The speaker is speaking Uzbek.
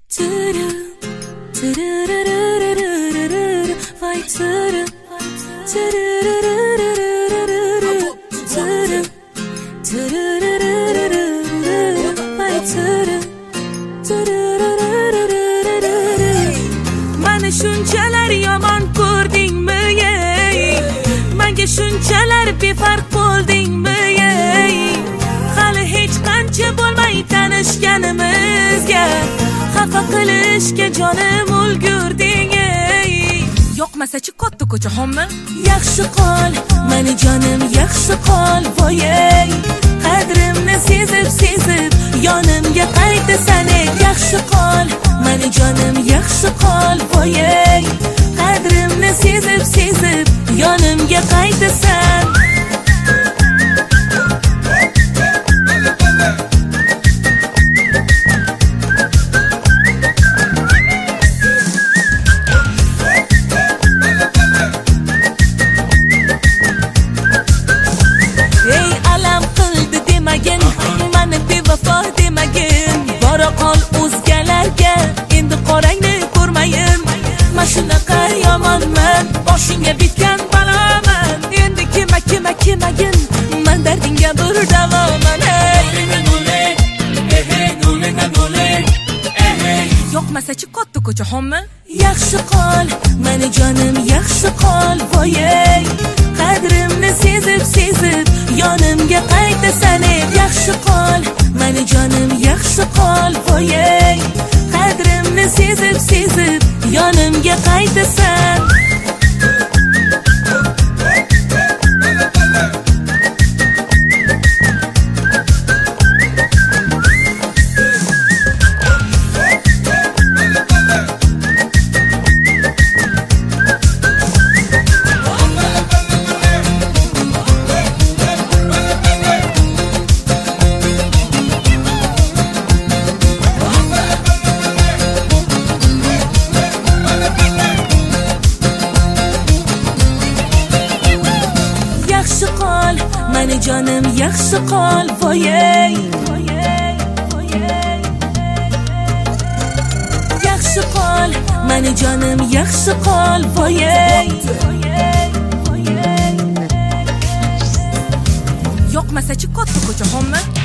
Mani shunchalar yomon ko'rdingmi ey? Menga shunchalar befarq bo'ldingmi ey? Hali hech qancha bo'lmay tanishganimizga xafa qilishga jonim ulgurding ey. Yoqmasa-chi katta ko'chahommi? Yaxshi qol, meni jonim yaxshi qol, voy ey. Qadrimni sezib yonimga qaytasan ey. Yaxshi qol, meni jonim yaxshi qol, voy ey. Qadrimni sezib yonimga qaytasan. Ey alam qildi demagin, meni bevafo demagin. Bora qol o'zgalarga, endi qorangni ko'rmayin. Men shunaqa yomonman, boshingga bitgan baloman. Endi kimagin, men dardingga bir davoman ey. Yoqmasa-chi katta ko'chahommi? Yaxshi qol, meni jonim yaxshi qol, voy ey. Qadrimni sezib yonimga qaytasan ey. Yaxshi qol, meni jonim yaxshi qol, voy ey. Qadrimni sezib yonimga qaytasan. Yaxshi qol, meni jonim yaxshi qol, voy ey. Yaxshi qol, meni jonim yaxshi qol, voy ey. Yoqmasa-chi katta ko'chahommi?